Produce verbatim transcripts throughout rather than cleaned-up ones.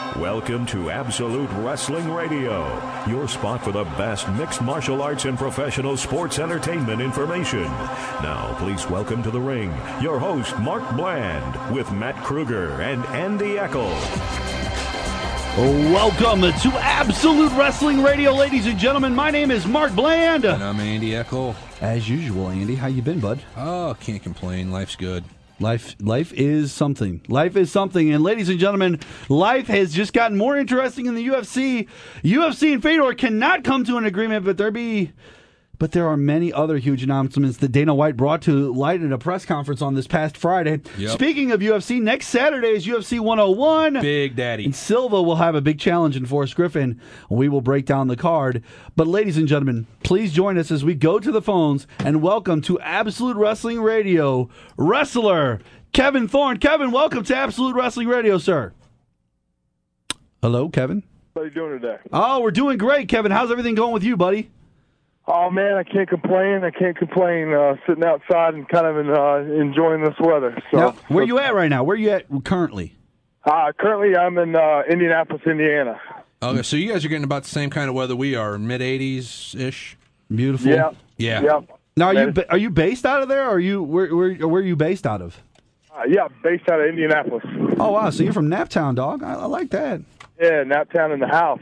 Welcome to Absolute Wrestling Radio, your spot for the best mixed martial arts and professional sports entertainment information. Now, please welcome to the ring your host, Mark Bland, with Matt Kruger and Andy Eckel. Welcome to Absolute Wrestling Radio, ladies and gentlemen. My name is Mark Bland. And I'm Andy Eckel. As usual, Andy, how you been, bud? Oh, can't complain. Life's good. Life life is something. Life is something. And ladies and gentlemen, life has just gotten more interesting in the U F C. U F C and Fedor cannot come to an agreement, but there be but there are many other huge announcements that Dana White brought to light at a press conference on this past Friday. Yep. Speaking of U F C, next Saturday is U F C one oh one. Big Daddy. And Silva will have a big challenge in Forrest Griffin. We will break down the card. But ladies and gentlemen, please join us as we go to the phones and welcome to Absolute Wrestling Radio, wrestler Kevin Thorn. Kevin, welcome to Absolute Wrestling Radio, sir. Hello, Kevin. How are you doing today? Oh, we're doing great, Kevin. How's everything going with you, buddy? Oh, man, I can't complain. I can't complain uh, sitting outside and kind of uh, enjoying this weather. So, now, where are you at right now? Where are you at currently? Uh, currently, I'm in uh, Indianapolis, Indiana. Okay, so you guys are getting about the same kind of weather we are, mid eighties-ish? Beautiful. Yeah. Yeah. Yeah. Now, are you Man. ba- are you based out of there, or are you where where, where are you based out of? Uh, yeah, based out of Indianapolis. Oh, wow, so you're from Naptown, dog. I, I like that. Yeah, Naptown in the house.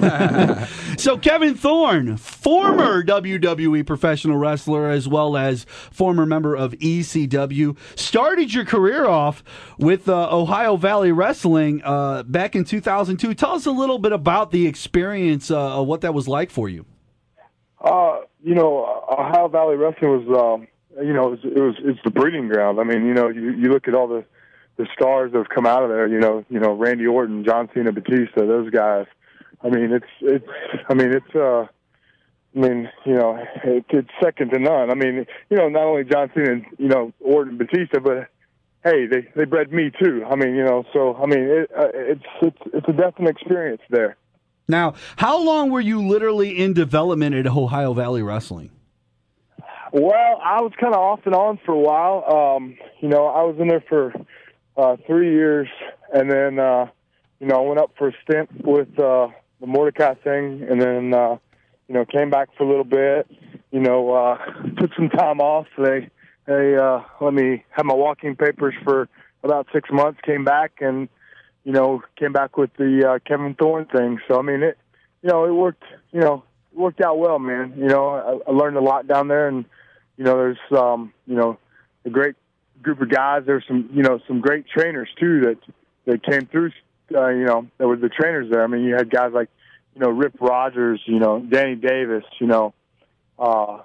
So Kevin Thorn, former W W E professional wrestler as well as former member of E C W, started your career off with uh, Ohio Valley Wrestling uh, back in two thousand two. Tell us a little bit about the experience, uh, what that was like for you. Uh, you know, Ohio Valley Wrestling was, um, you know, it was, it was it's the breeding ground. I mean, you know, you, you look at all the the stars that have come out of there, you know, you know, Randy Orton, John Cena, Batista, those guys. I mean, it's, it's, I mean, it's, uh, I mean, you know, it, it's second to none. I mean, you know, not only John Cena and, you know, Orton, Batista, but hey, they, they bred me too. I mean, you know, so, I mean, it, uh, it's, it's, it's a definite experience there. Now, how long were you literally in development at Ohio Valley Wrestling? Well, I was kind of off and on for a while. Um, you know, I was in there for, Uh, three years, and then, uh, you know, I went up for a stint with uh, the Mordecai thing, and then, uh, you know, came back for a little bit, you know, uh, took some time off. They, they uh, let me have my walking papers for about six months, came back, and, you know, came back with the uh, Kevin Thorn thing. So, I mean, it, you know, it worked, you know, it worked out well, man. You know, I, I learned a lot down there, and, you know, there's, um, you know, a great group of guys. There's some, you know, some great trainers too that that came through. Uh, you know, that were the trainers there. I mean, you had guys like, you know, Rip Rogers, you know, Danny Davis, you know. Uh,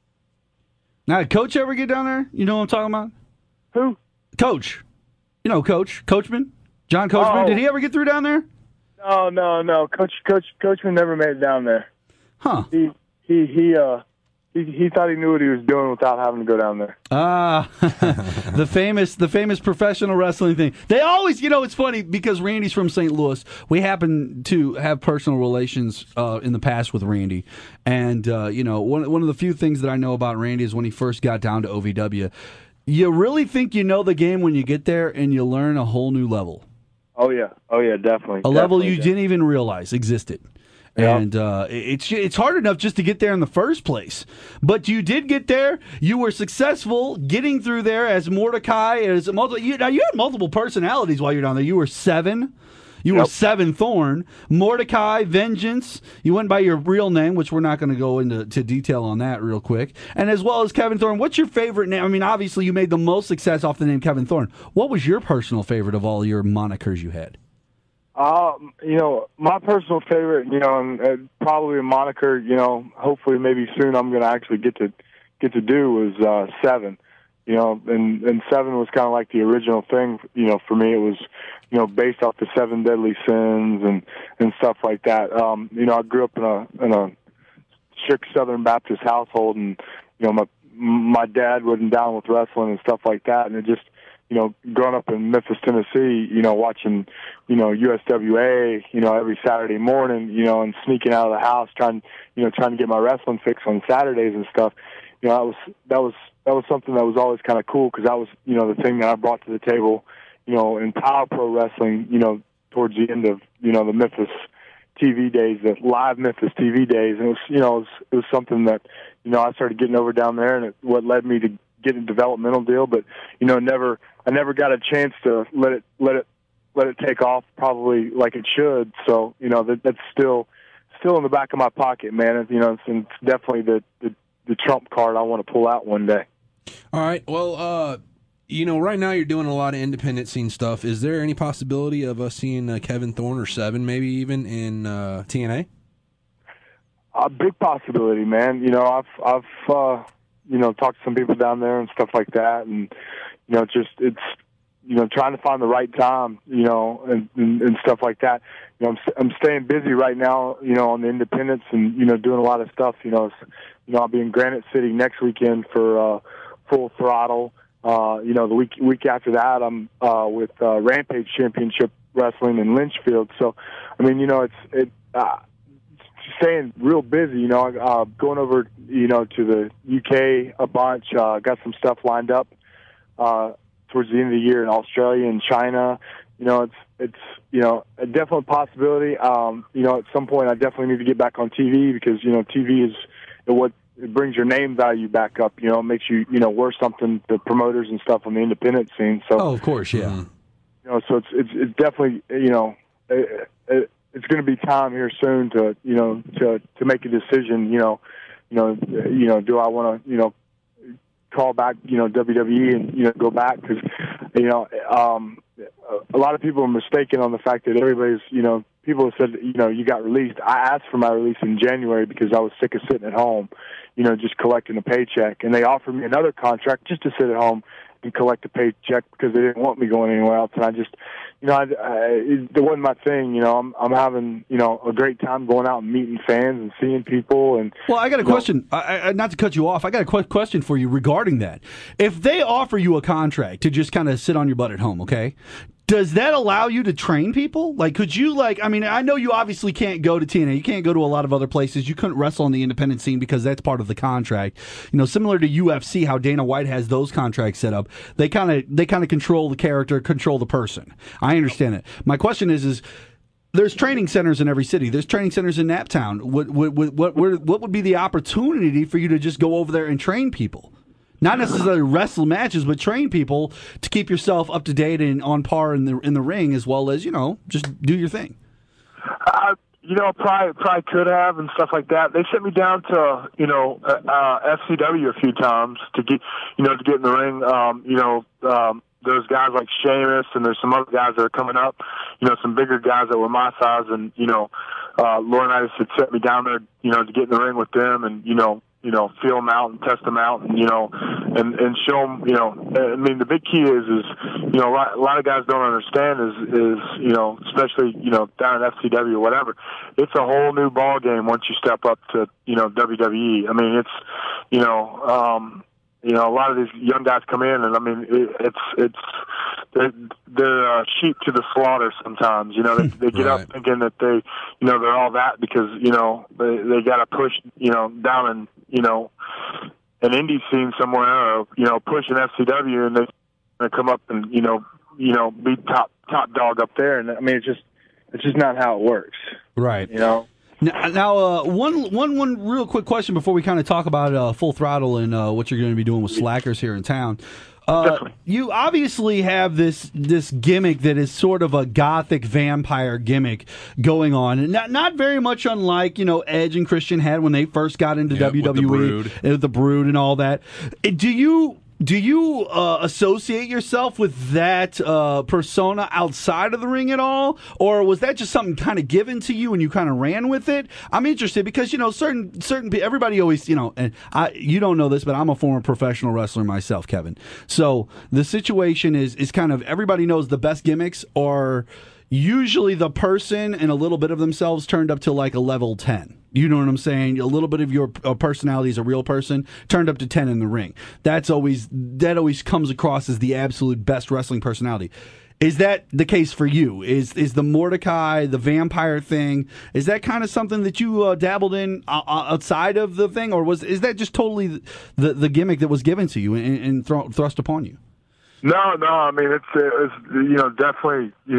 Now, did Coach ever get down there? You know what I'm talking about? who? Coach. You know, Coach. Coachman? John Coachman. Oh. Did he ever get through down there? No, no, no. Coach, Coach, Coachman never made it down there. Huh. He, he, he, uh, he, he thought he knew what he was doing without having to go down there. Ah, the famous, the famous professional wrestling thing. They always, you know, it's funny because Randy's from Saint Louis. We happen to have personal relations uh, in the past with Randy, and uh, you know, one one of the few things that I know about Randy is when he first got down to O V W. You really think you know the game when you get there, and you learn a whole new level. Oh yeah, oh yeah, definitely. A level definitely, you definitely. didn't even realize existed. Yeah. And uh, it's it's hard enough just to get there in the first place. But you did get there. You were successful getting through there as Mordecai. As multiple, you, now you had multiple personalities while you were down there. You were Seven. You Yep. were Seven Thorn. Mordecai, Vengeance. You went by your real name, which we're not going to go into to detail on that real quick. And as well as Kevin Thorn. What's your favorite name? I mean, obviously you made the most success off the name Kevin Thorn. What was your personal favorite of all your monikers you had? Uh, you know, my personal favorite, you know, and uh, probably a moniker, you know, hopefully maybe soon I'm going to actually get to get to do was uh, Seven. You know, and, and Seven was kind of like the original thing, you know, for me. It was, you know, based off the seven deadly sins and, and stuff like that. Um, you know, I grew up in a in a strict Southern Baptist household, and, you know, my my dad wasn't down with wrestling and stuff like that, and it just, you know, growing up in Memphis, Tennessee, you know, watching, you know, U S W A, you know, every Saturday morning, you know, and sneaking out of the house, trying, you know, trying to get my wrestling fix on Saturdays and stuff. You know, that was, that was, that was something that was always kind of cool, because that was, you know, the thing that I brought to the table, you know, in Power Pro Wrestling. You know, towards the end of, you know, the Memphis T V days, the live Memphis T V days. And it was, you know, it was, it was something that, you know, I started getting over down there, and it, what led me to get a developmental deal. But, you know, never, I never got a chance to let it, let it, let it take off probably like it should. So, you know, that, that's still, still in the back of my pocket, man. And, you know, it's, it's definitely the, the, the trump card I want to pull out one day. All right. Well, uh, you know, right now you're doing a lot of independent scene stuff. Is there any possibility of us seeing uh, Kevin Thorne or Seven, maybe even in uh, T N A? A big possibility, man. You know, I've, I've, uh, you know, talked to some people down there and stuff like that, and you know, just it's, you know, trying to find the right time, you know, and, and, and stuff like that. You know, I'm, I'm staying busy right now, you know, on the independents and you know, doing a lot of stuff. You know, you know, I'll be in Granite City next weekend for uh, Full Throttle. Uh, you know, the week week after that, I'm uh, with uh, Rampage Championship Wrestling in Lynchfield. So, I mean, you know, it's it uh, staying real busy. You know, uh, going over, you know, to the U K a bunch. Uh, got some stuff lined up uh, towards the end of the year in Australia and China. You know, it's it's you know a definite possibility. Um, you know, at some point, I definitely need to get back on T V because you know T V is what. It brings your name value back up, you know, it makes you, you know, worth something to promoters and stuff on the independent scene. So, oh, of course, yeah. You know, so it's it's, it's definitely, you know, it, it, it's going to be time here soon to, you know, to to make a decision. You know, you know, you know, do I want to, you know, call back, you know, W W E and you know go back because, you know, um, a lot of people are mistaken on the fact that everybody's, you know, people have said, you know, you got released. I asked for my release in January because I was sick of sitting at home, you know, just collecting a paycheck. And they offered me another contract just to sit at home and collect a paycheck because they didn't want me going anywhere else. And I just, you know, I, I, it wasn't my thing. You know, I'm I'm having, you know, a great time going out and meeting fans and seeing people. And well, I got a question. I, I, not to cut you off, I got a qu- question for you regarding that. If they offer you a contract to just kind of sit on your butt at home, okay? Does that allow you to train people? Like, could you, like, I mean, I know you obviously can't go to T N A. You can't go to a lot of other places. You couldn't wrestle on the independent scene because that's part of the contract. You know, similar to U F C, how Dana White has those contracts set up. They kind of they kind of control the character, control the person. I understand it. My question is, is there's training centers in every city. There's training centers in Naptown. What, what, what, what, what would be the opportunity for you to just go over there and train people? Not necessarily wrestle matches, but train people to keep yourself up to date and on par in the in the ring, as well as, you know, just do your thing. Uh, you know, probably probably could have and stuff like that. They sent me down to you know uh, F C W a few times to get you know to get in the ring. Um, you know, um, there's guys like Sheamus and there's some other guys that are coming up. You know, some bigger guys that were my size, and you know, uh, Laurinaitis had sent me down there, you know, to get in the ring with them, and you know. you know, feel them out and test them out and, you know, and, and show them, you know, I mean, the big key is, is, you know, a lot, a lot of guys don't understand is, is, you know, especially, you know, down at F C W or whatever, it's a whole new ball game once you step up to, you know, W W E. I mean, it's, you know, um, you know, a lot of these young guys come in, and I mean, it, it's it's they're, they're uh, sheep to the slaughter sometimes. You know, they, they get right. up thinking that they, you know, they're all that because you know they they got to push, you know, down in you know an indie scene somewhere, or you know, push an F C W, and they they come up and you know you know be top top dog up there, and I mean, it's just it's just not how it works. Right. You know. Now, now uh, one, one, one real quick question before we kind of talk about uh, Full Throttle and uh, what you're going to be doing with Slackers here in town. Uh, you obviously have this this gimmick that is sort of a gothic vampire gimmick going on, and not not very much unlike you know Edge and Christian had when they first got into yeah, W W E, with the Brood. with the Brood and all that. Do you? Do you uh, associate yourself with that uh, persona outside of the ring at all? Or was that just something kind of given to you and you kind of ran with it? I'm interested because, you know, certain, certain everybody always, you know, and I, you don't know this, but I'm a former professional wrestler myself, Kevin. So the situation is, is kind of everybody knows the best gimmicks are usually the person and a little bit of themselves turned up to like a level ten. You know what I'm saying? A little bit of your uh, personality as a real person turned up to ten in the ring. That's always that always comes across as the absolute best wrestling personality. Is that the case for you? Is is the Mordecai, the vampire thing, is that kind of something that you uh, dabbled in uh, outside of the thing, or was is that just totally the the gimmick that was given to you and, and thro- thrust upon you? No, no. I mean, it's, it's you know definitely you know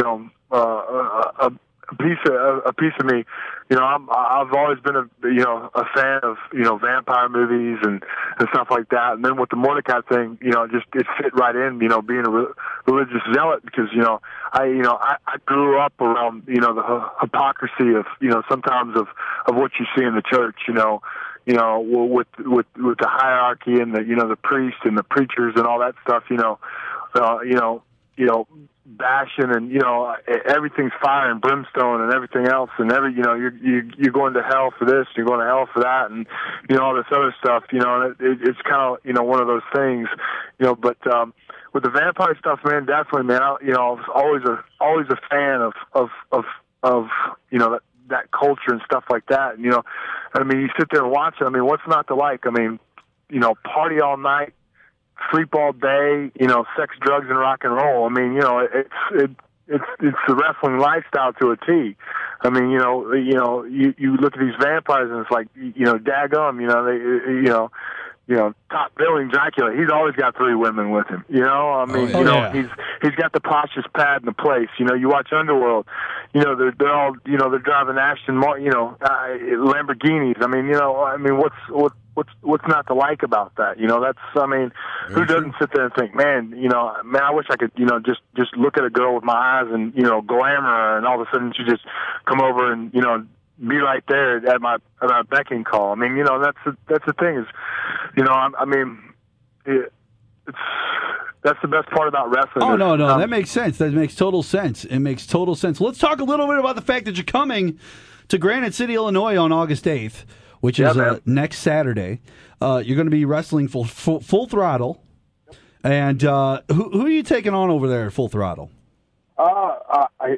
uh, a, a a piece of a, a piece of me. You know, I'm, I've always been a you know a fan of you know vampire movies and, and stuff like that. And then with the Mordecai thing, you know, just it fit right in. You know, being a re- religious zealot because you know I you know I, I grew up around you know the h- hypocrisy of you know sometimes of, of what you see in the church. You know. You know, with with with the hierarchy and the you know the priests and the preachers and all that stuff. You know, uh, you know, you know, bashing and you know everything's fire and brimstone and everything else and every you know you're you, you're going to hell for this, you're going to hell for that, and you know all this other stuff. You know, and it, it, it's kind of you know one of those things. You know, but um, with the vampire stuff, man, definitely, man. I, you know, I was always a always a fan of of of of you know that. that culture and stuff like that. And, you know, I mean, you sit there and watch it. I mean, what's not to like? I mean, you know, party all night, sleep all day, you know, sex, drugs, and rock and roll. I mean, you know, it's it, it's it's the wrestling lifestyle to a T. I mean, you know, you know, you you look at these vampires and it's like, you know, daggum, you know, they, you know. You know, top billing Dracula. He's always got three women with him. You know, I mean, oh, yeah. you know, yeah. he's he's got the poshest pad in the place. You know, you watch Underworld. You know, they're they're all you know they're driving Aston Martin, you know, uh, Lamborghinis. I mean, you know, I mean, what's what what's what's not to like about that? You know, that's I mean, Very who doesn't sit there and think, man, you know, man, I wish I could, you know, just just look at a girl with my eyes and you know, glamour her, and all of a sudden she just come over and you know. Be right there at my at my beck and call. I mean, you know, that's the, that's the thing is, you know, I, I mean, it, it's that's the best part about wrestling. Oh is, no, no, um, that makes sense. That makes total sense. It makes total sense. Let's talk a little bit about the fact that you're coming to Granite City, Illinois, on August eighth, which is Yeah, uh, man. next Saturday. Uh, you're going to be wrestling full full, full throttle. And uh, who who are you taking on over there at Full Throttle? Uh, I, I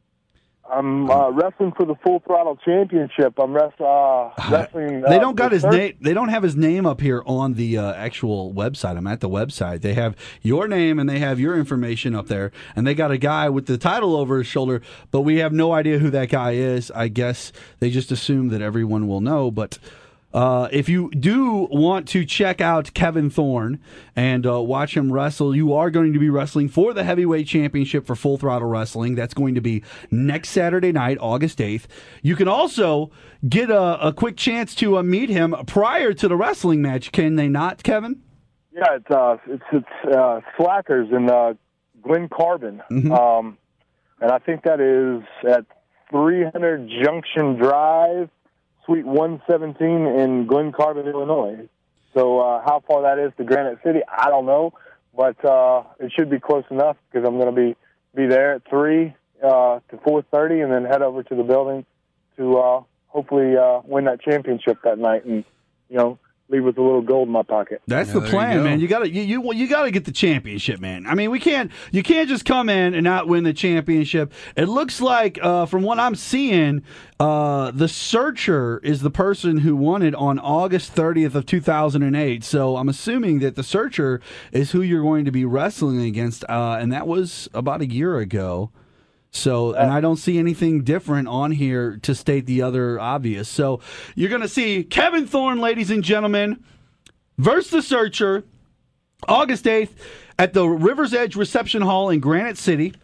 I'm uh, wrestling for the Full Throttle Championship. I'm rest, uh, wrestling. Uh, They don't got the his third- name. They don't have his name up here on the uh, actual website. I'm at the website. They have your name and they have your information up there, and they got a guy with the title over his shoulder. But we have no idea who that guy is. I guess they just assume that everyone will know. But uh, if you do want to check out Kevin Thorne and uh, watch him wrestle, you are going to be wrestling for the Heavyweight Championship for Full Throttle Wrestling. That's going to be next Saturday night, August eighth. You can also get a, a quick chance to uh, meet him prior to the wrestling match, can they not, Kevin? Yeah, it's uh, it's it's uh, Slackers in uh, Glen Carbon, Mm-hmm. um, and I think that is at three hundred Junction Drive, Suite one seventeen in Glen Carbon, Illinois. So uh, how far that is to Granite City, I don't know, but uh, it should be close enough because I'm going to be be there at three uh, to four thirty, and then head over to the building to uh, hopefully uh, win that championship that night, and you know. Leave with a little gold in my pocket. That's Yeah, the there plan, you go. man. You got to you, you you got to get the championship, man. I mean, we can't you can't just come in and not win the championship. It looks like, uh, from what I'm seeing, uh, the Searcher is the person who won it on August thirtieth of two thousand eight. So I'm assuming that the Searcher is who you're going to be wrestling against, uh, and that was about a year ago. So, and I don't see anything different on here to state the other obvious. So, you're going to see Kevin Thorne, ladies and gentlemen, versus the Searcher, August eighth at the River's Edge Reception Hall in Granite City.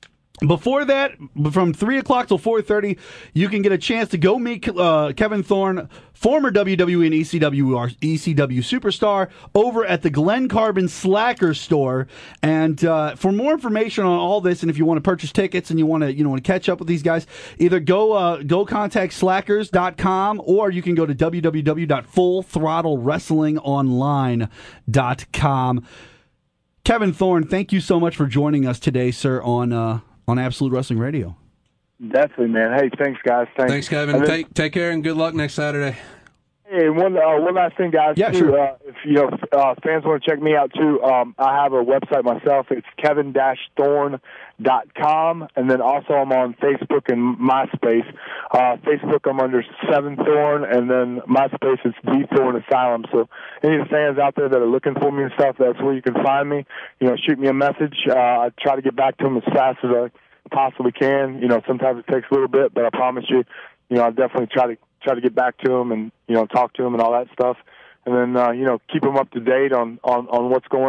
Before that, from three o'clock till four thirty, you can get a chance to go meet uh, Kevin Thorne, former W W E and E C W, E C W superstar, over at the Glen Carbon Slacker store. And uh, for more information on all this, and if you want to purchase tickets and you want to you know want to catch up with these guys, either go uh, go contact slackers dot com or you can go to w w w dot full throttle wrestling online dot com. Kevin Thorne, thank you so much for joining us today, sir, on uh, on Absolute Wrestling Radio. Definitely, man. Hey, thanks, guys. Thanks, Thanks, Kevin. And then- Take take care and good luck next Saturday. Hey, one uh, one last thing, guys. Yeah, too, sure. Uh, if you know uh, fans want to check me out too, um, I have a website myself. It's kevin dash thorne dot com, and then also I'm on Facebook and MySpace. Uh, Facebook I'm under Seven Thorn, and then MySpace it's The Thorn Asylum. So any of the fans out there that are looking for me and stuff, that's where you can find me. You know, shoot me a message. Uh, I try to get back to them as fast as I possibly can. You know, sometimes it takes a little bit, but I promise you, you know, I definitely try to. try to get back to them and, you know, talk to them and all that stuff. And then, uh, you know, keep them up to date on, on, on what's going on.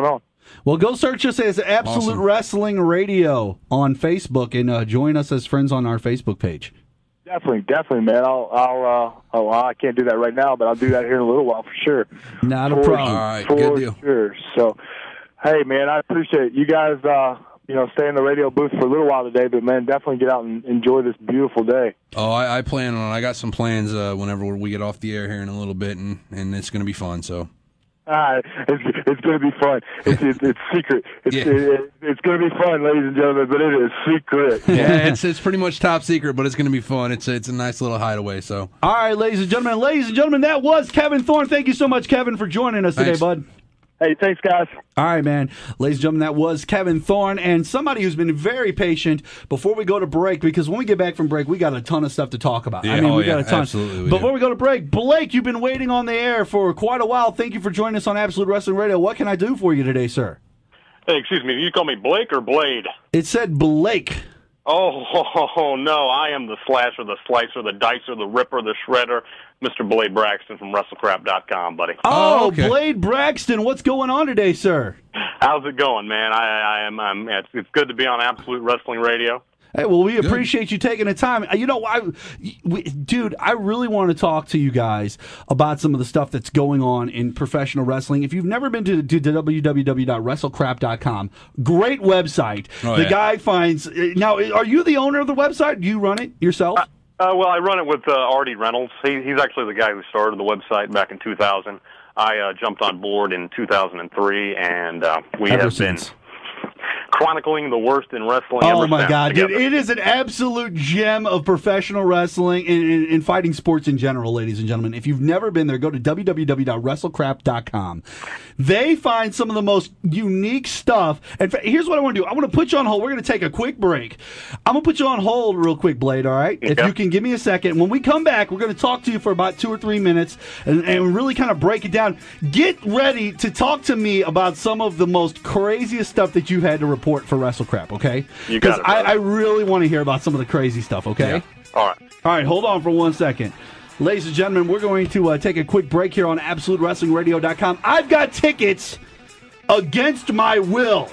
Well, go search us as Absolute Awesome. Wrestling Radio on Facebook and uh, join us as friends on our Facebook page. Definitely, definitely, man. I'll, I'll, uh, oh, well, I can't do that right now, but I'll do that here in a little while for sure. Not a For- problem. All right, for good deal. Sure. So, hey, man, I appreciate it. You guys, uh, you know, stay in the radio booth for a little while today, but man, definitely get out and enjoy this beautiful day. Oh, I, I plan on. I got some plans uh, whenever we get off the air here in a little bit, and, and it's going to be fun. So. Ah, it's it's going to be fun. It's it's, it's secret. It's Yeah. it, it's going to be fun, ladies and gentlemen, but it is secret. Yeah, it's it's pretty much top secret, but it's going to be fun. It's a, it's a nice little hideaway. So. All right, ladies and gentlemen. Ladies and gentlemen, that was Kevin Thorne. Thank you so much, Kevin, for joining us Thanks. today, bud. Hey, thanks, guys. All right, man. Ladies and gentlemen, that was Kevin Thorne and somebody who's been very patient before we go to break, because when we get back from break, we got a ton of stuff to talk about. Yeah, I mean, oh, we got yeah, a ton. absolutely we Before do. we go to break, Blake, you've been waiting on the air for quite a while. Thank you for joining us on Absolute Wrestling Radio. What can I do for you today, sir? Hey, excuse me, you call me Blake or Blade? It said Blake. Oh, oh, oh, no, I am the slasher, the slicer, the dicer, the ripper, the shredder, Mister Blade Braxton from WrestleCrap dot com, buddy. Oh, Oh, okay. Blade Braxton, what's going on today, sir? How's it going, man? I, I am. I'm, it's, it's good to be on Absolute Wrestling Radio. Hey, well, we appreciate you taking the time. You know, I, we, dude, I really want to talk to you guys about some of the stuff that's going on in professional wrestling. If you've never been to, to w w w dot wrestle crap dot com, great website. Oh, the yeah. guy finds. Now, are you the owner of the website? Do you run it yourself? Uh, well, I run it with uh, Artie Reynolds. He, he's actually the guy who started the website back in two thousand. I uh, jumped on board in two thousand three, and uh, we Ever have since. been chronicling the worst in wrestling. Oh ever my since God, dude! together. It is an absolute gem of professional wrestling and, and, and fighting sports in general, ladies and gentlemen. If you've never been there, go to w w w dot wrestle crap dot com. They find some of the most unique stuff. In fact, here's what I want to do. I want to put you on hold. We're going to take a quick break. I'm going to put you on hold real quick, Blade. All right? If Okay. you can give me a second. When we come back, we're going to talk to you for about two or three minutes and, and really kind of break it down. Get ready to talk to me about some of the most craziest stuff that you've had to report for WrestleCrap. Okay? You got it, I, brother. I really want to hear about some of the crazy stuff. Okay? Yeah. All right. All right, hold on for one second. Ladies and gentlemen, we're going to uh, take a quick break here on absolute wrestling radio dot com. I've got tickets against my will.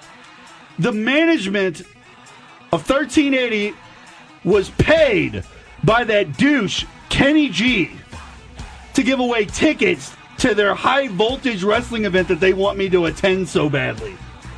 The management of thirteen eighty was paid by that douche, Kenny G, to give away tickets to their high voltage wrestling event that they want me to attend so badly.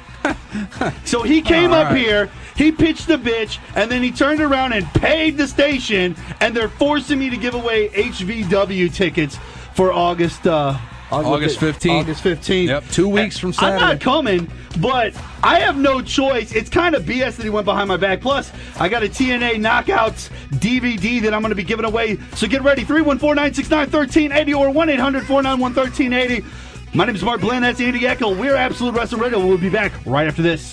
So he came All up right. here, he pitched the bitch, and then he turned around and paid the station, and they're forcing me to give away H V W tickets for August uh, August fifteenth. August fifteenth. Yep, two weeks from I'm not Saturday. coming, but I have no choice. It's kind of B S that he went behind my back. Plus, I got a T N A Knockouts D V D that I'm going to be giving away. So get ready. three one four, nine six nine, one three eight zero or one eight hundred, four nine one, one three eight zero. My name is Mark Bland. That's Andy Eckel. We're Absolute Wrestling Radio. We'll be back right after this.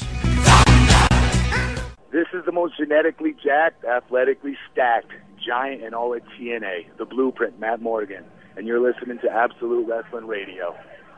This is the most genetically jacked, athletically stacked giant in all of T N A, the Blueprint, Matt Morgan, and you're listening to Absolute Wrestling Radio.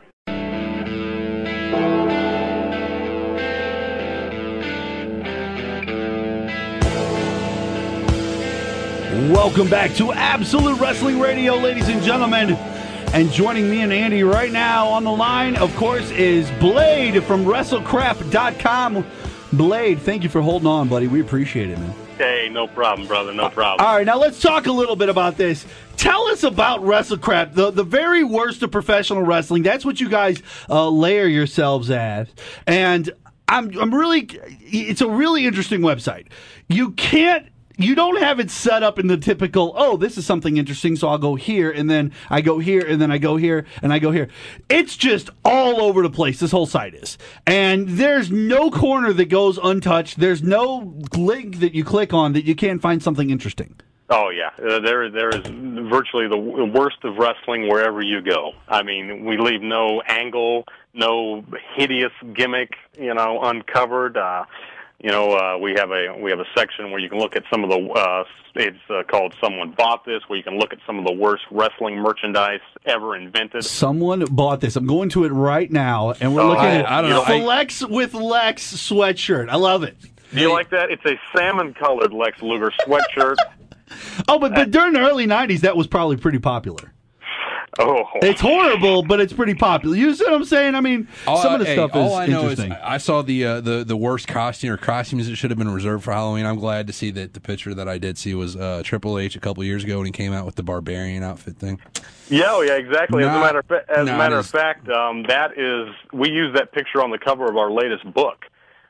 Welcome back to Absolute Wrestling Radio, ladies and gentlemen. And joining me and Andy right now on the line, of course, is Blade from wrestle crap dot com. Blade, thank you for holding on, buddy. We appreciate it, man. Hey, no problem, brother. No problem. All right, now let's talk a little bit about this. Tell us about WrestleCrap, the, the very worst of professional wrestling. That's what you guys uh, layer yourselves as. And I'm I'm really, it's a really interesting website. You can't, you don't have it set up in the typical, oh, this is something interesting, so I'll go here, and then I go here, and then I go here, and I go here. It's just all over the place, this whole site is. And there's no corner that goes untouched. There's no link that you click on that you can't find something interesting. Oh yeah, uh, there there is virtually the w- worst of wrestling wherever you go. I mean, we leave no angle, no hideous gimmick, you know, uncovered. Uh, you know, uh, we have a we have a section where you can look at some of the. Uh, it's uh, called "Someone Bought This," where you can look at some of the worst wrestling merchandise ever invented. Someone bought this. I'm going to it right now, and we're Oh, looking at I don't know. I- Flex with Lex sweatshirt. I love it. Do you like that? It's a salmon-colored Lex Luger sweatshirt. Oh, but, but during the early nineties, that was probably pretty popular. Oh, It's horrible, but it's pretty popular. You see what I'm saying? I mean, All, some of the hey, stuff is all I know interesting. is I saw the uh, the the worst costume or costumes that should have been reserved for Halloween. I'm glad to see that the picture that I did see was uh, Triple H a couple years ago when he came out with the barbarian outfit thing. Yeah, oh, yeah, exactly. As Not- a matter of, fa- as a not matter of as- fact, um, that is we use that picture on the cover of our latest book,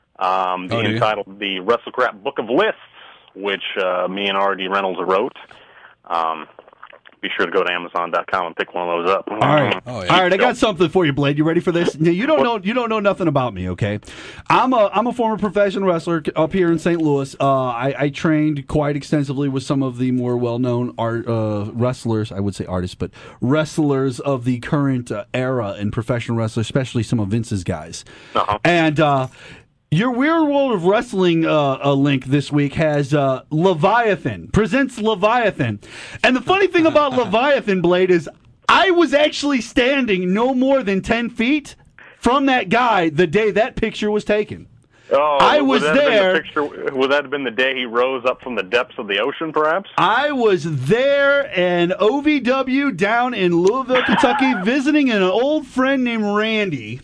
um, the Oh, do you? entitled "The WrestleCrap Book of Lists," which uh, me and R D Reynolds wrote. Um, be sure to go to Amazon dot com and pick one of those up. All right, Oh, yeah. all right. I got something for you, Blade. You ready for this? Now, you don't know. You don't know nothing about me, okay? I'm a I'm a former professional wrestler up here in Saint Louis. Uh, I, I trained quite extensively with some of the more well known art uh, wrestlers. I would say artists, but wrestlers of the current uh, era in professional wrestling, especially some of Vince's guys. Uh-huh. And uh, your Weird World of Wrestling uh, uh, link this week has uh, Leviathan, presents Leviathan. And the funny thing about Leviathan, Blade, is I was actually standing no more than ten feet from that guy the day that picture was taken. Oh, I would was that have been there. the picture, would that have been the day he rose up from the depths of the ocean, perhaps? I was there in O V W down in Louisville, Kentucky, visiting an old friend named Randy.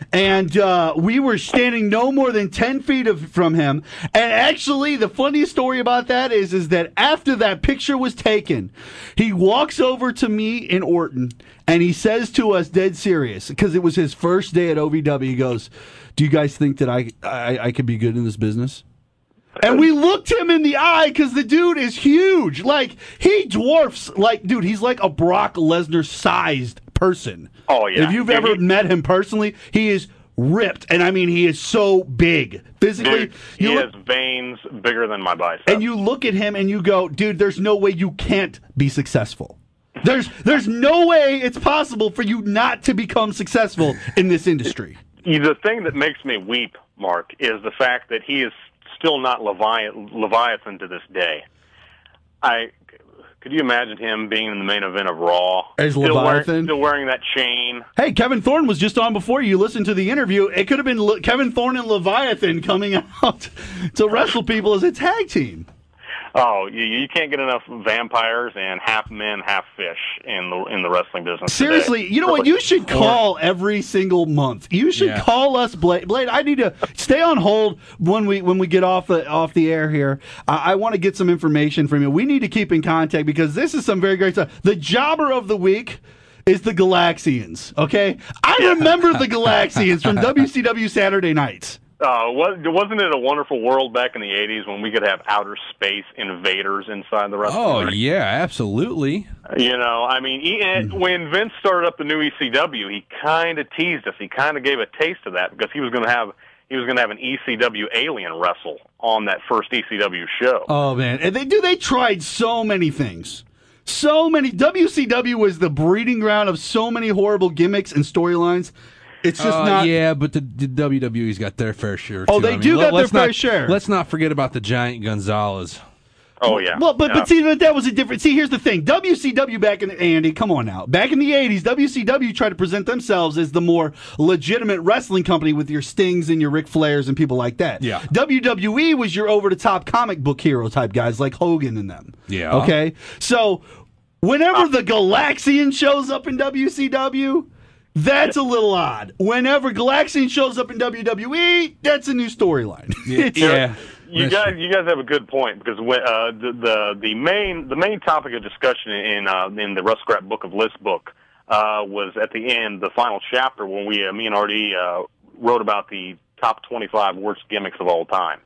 And uh, we were standing no more than ten feet of, from him. And actually, the funniest story about that is, is that after that picture was taken, he walks over to me and Orton, and he says to us, dead serious, because it was his first day at O V W, he goes, do you guys think that I, I, I could be good in this business? And we looked him in the eye because the dude is huge. Like, he dwarfs, like, dude, he's like a Brock Lesnar-sized person. Oh, yeah. If you've Dude, ever he- met him personally, he is ripped. And I mean, he is so big. Physically, Dude, he you has look, veins bigger than my bicep. and you look at him and you go, dude, there's no way you can't be successful. There's, there's no way it's possible for you not to become successful in this industry. The thing that makes me weep, Mark, is the fact that he is still not Levi- Leviathan to this day. I could you imagine him being in the main event of Raw, As still Leviathan? wearing, still wearing that chain? Hey, Kevin Thorne was just on before you listened to the interview. It could have been Le- Kevin Thorne and Leviathan coming out to wrestle people as a tag team. Oh, you, you can't get enough vampires and half men, half fish in the in the wrestling business. Seriously, today. you know what? You should call every single month. You should Yeah. call us, Blade. Blade, I need to stay on hold when we when we get off the off the air here. I, I want to get some information from you. We need to keep in contact because this is some very great stuff. The jobber of the week is the Galaxians. Okay, I remember the Galaxians from W C W Saturday Nights. Uh, was, wasn't it a wonderful world back in the eighties when we could have outer space invaders inside the wrestling Oh ring? yeah, absolutely. You know, I mean, he, and when Vince started up the new E C W, he kind of teased us. He kind of gave a taste of that because he was going to have he was going to have an E C W alien wrestle on that first E C W show. Oh man, and they do. They tried so many things. So many. W C W was the breeding ground of so many horrible gimmicks and storylines. It's just Uh, not. yeah, but the, the W W E's got their fair share. Oh, too. they I mean, do let- got their let's fair not- share. Let's not forget about the Giant Gonzalez. Oh yeah. Well, but yeah. but see that that was a different. See, here's the thing: W C W back in the Andy, come on now. Back in the eighties, W C W tried to present themselves as the more legitimate wrestling company with your Stings and your Ric Flairs and people like that. Yeah. W W E was your over the top comic book hero type guys like Hogan and them. Yeah. Okay. So whenever the Galaxian shows up in W C W. That's a little odd. Whenever Galaxian shows up in W W E, that's a new storyline. It's- Yeah. You That's guys, true. you guys have a good point because when, uh, the, the the main the main topic of discussion in uh, in the Ruscrap Book of Lists book uh, was at the end, the final chapter when we uh, me and R D uh, wrote about the top twenty-five worst gimmicks of all time,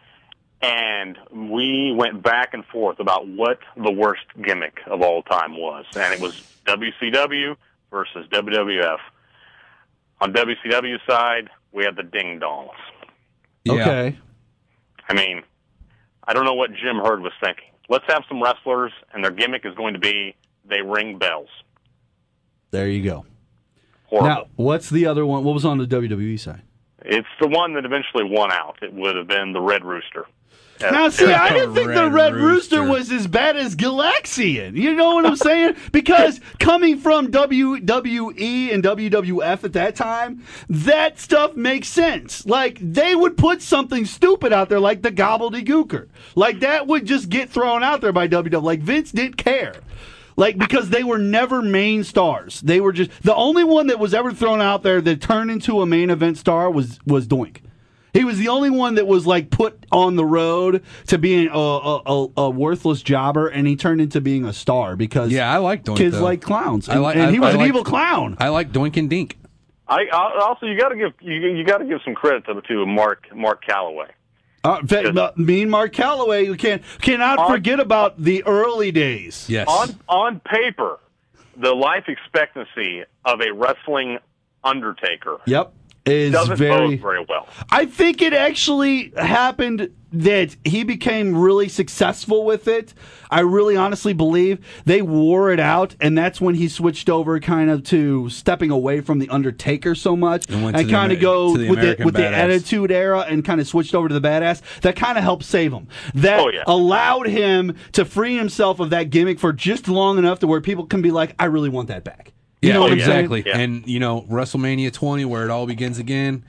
and we went back and forth about what the worst gimmick of all time was, and it was W C W versus W W F. On W C W side, we had the Ding Dongs. Yeah. Okay. I mean, I don't know what Jim Herd was thinking. Let's have some wrestlers, and their gimmick is going to be they ring bells. There you go. Horrible. Now, what's the other one? What was on the W W E side? It's the one that eventually won out. It would have been the Red Rooster. Uh, Now, see, I didn't think the Red Red Rooster. Rooster was as bad as Galaxian. You know what I'm saying? Because coming from W W E and W W F at that time, that stuff makes sense. Like, they would put something stupid out there like the Gobbledygooker. Like, that would just get thrown out there by W W F. Like, Vince didn't care. Like, because they were never main stars. They were just the only one that was ever thrown out there that turned into a main event star was was Doink. He was the only one that was like put on the road to being a, a, a, a worthless jobber, and he turned into being a star because Yeah, I like Doink, kids though. like clowns, I and, like- and he I- was I an like- evil clown. I like Doink and Dink. I, I also you got to give you, you got to give some credit to the to Mark Mark Calloway. Uh, in fact, uh, me and Mark Calloway, we can't cannot On- forget about the early days. Yes. On on paper, the life expectancy of a wrestling Undertaker Yep, is doesn't very. bode very well. I think it actually happened that he became really successful with it. I really honestly believe they wore it out, and that's when he switched over kind of to stepping away from the Undertaker so much And and, went to the kind of Amer- go to the with the American with the Badass. Attitude Era and kind of switched over to the Badass. That kind of helped save him. That Oh, yeah. allowed him to free himself of that gimmick for just long enough to where people can be like, I really want that back. You Yeah, know what I'm saying? exactly. Yeah. And, you know, WrestleMania twenty, where it all begins again,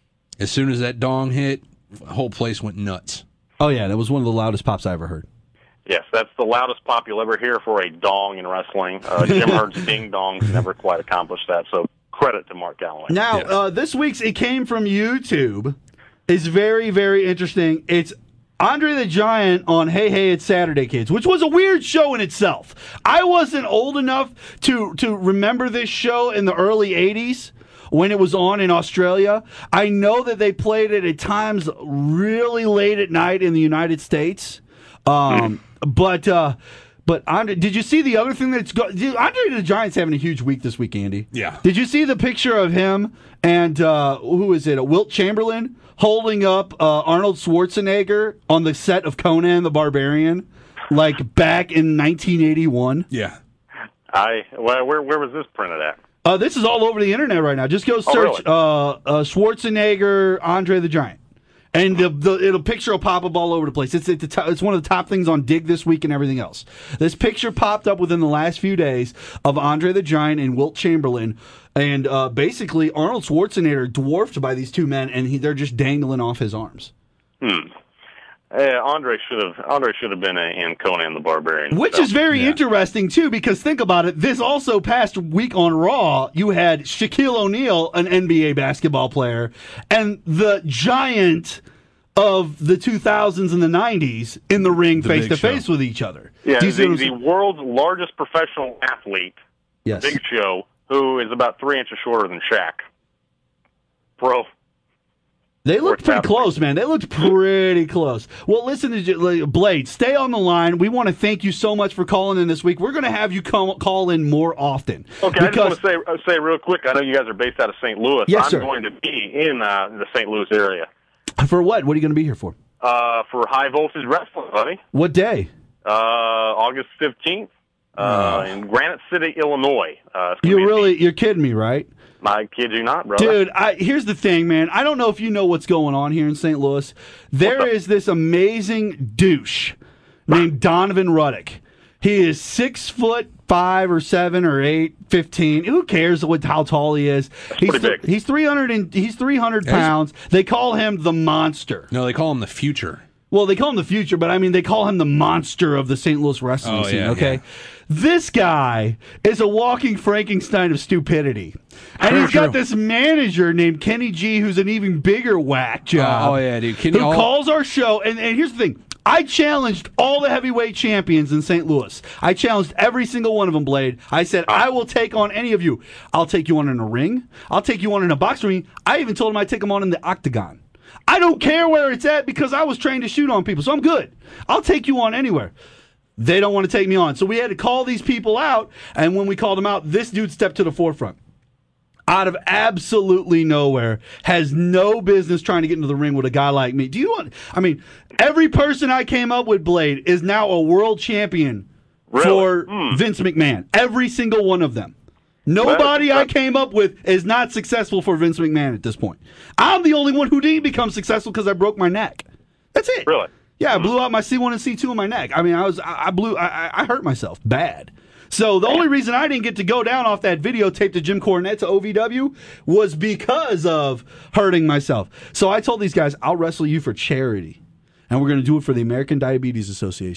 as soon as that dong hit, the whole place went nuts. Oh yeah, that was one of the loudest pops I ever heard. Yes, that's the loudest pop you'll ever hear for a dong in wrestling. Uh, Jim Herd's ding dongs never quite accomplished that. So credit to Mark Calloway. Now, Yes. uh, this week's It Came From YouTube is very, very interesting. It's Andre the Giant on Hey Hey It's Saturday Kids, which was a weird show in itself. I wasn't old enough to, to remember this show in the early eighties when it was on in Australia. I know that they played it at times really late at night in the United States. Um, but... Uh, But Andre, did you see the other thing that's go- dude, Andre the Giant's having a huge week this week, Andy? Yeah. Did you see the picture of him and uh, who is it? Wilt Chamberlain holding up uh, Arnold Schwarzenegger on the set of Conan the Barbarian, like back in nineteen eighty-one? Yeah. I well, where where was this printed at? Uh, this is all over the internet right now. Just go search really? uh, uh, Schwarzenegger Andre the Giant. And the, the it'll picture will pop up all over the place. It's at the top, it's one of the top things on Dig this week and everything else. This picture popped up within the last few days of Andre the Giant and Wilt Chamberlain, and uh, basically Arnold Schwarzenegger dwarfed by these two men, and he, they're just dangling off his arms. Hmm. Yeah, Andre should have Andre should have been in Conan the Barbarian. Which So, is very Yeah. interesting too, because think about it. This also past week on Raw, you had Shaquille O'Neal, an N B A basketball player, and the giant of the two thousands and the nineties in the ring The face Big to face Show. with each other. yeah, Do you see the, what I'm the saying? world's largest professional athlete, Yes. Big Show, who is about three inches shorter than Shaq. Bro, They looked Worth pretty happening. close, man. They looked pretty close. Well, listen to J- Blade. Stay on the line. We want to thank you so much for calling in this week. We're going to have you come, call in more often. okay. I because just want to say uh, say real quick. I know you guys are based out of Saint Louis. Yes, I'm sir. going to be in uh, the Saint Louis area for what? What are you going to be here for? uh, for High Voltage Wrestling, buddy. What day? Uh, August fifteenth uh, in Granite City, Illinois. Uh, it's gonna You be a really? beat. You're kidding me, right? I kid you not, brother. Dude, I, here's the thing, man. I don't know if you know what's going on here in Saint Louis. There What's up? is this amazing douche named Donovan Ruddock. He is six foot five or seven or eight, fifteen. Who cares what how tall he is? He's pretty big. he's three hundred and he's three hundred Yeah, he's- pounds. They call him the monster. No, they call him the future. Well, they call him the future, but I mean, they call him the monster of the Saint Louis wrestling Oh, scene, yeah, okay? yeah. This guy is a walking Frankenstein of stupidity. And True, he's got true. this manager named Kenny G, who's an even bigger whack job. Oh, yeah, dude. Kenny- who all- calls our show. And, and here's the thing. I challenged all the heavyweight champions in Saint Louis. I challenged every single one of them, Blade. I said, I will take on any of you. I'll take you on in a ring. I'll take you on in a boxing ring. I even told him I'd take him on in the octagon. I don't care where it's at because I was trained to shoot on people, so I'm good. I'll take you on anywhere. They don't want to take me on. So we had to call these people out, and when we called them out, this dude stepped to the forefront. Out of absolutely nowhere, has no business trying to get into the ring with a guy like me. Do you want, I mean, every person I came up with, Blade, is now a world champion Really? for Hmm. Vince McMahon. Every single one of them. Nobody I came up with is not successful for Vince McMahon at this point. I'm the only one who didn't become successful because I broke my neck. That's it. Really? Yeah, I blew out my C one and C two in my neck. I mean, I was I I blew I, I hurt myself bad. So the only reason I didn't get to go down off that videotape to Jim Cornette to O V W was because of hurting myself. So I told these guys, I'll wrestle you for charity, and we're going to do it for the American Diabetes Association.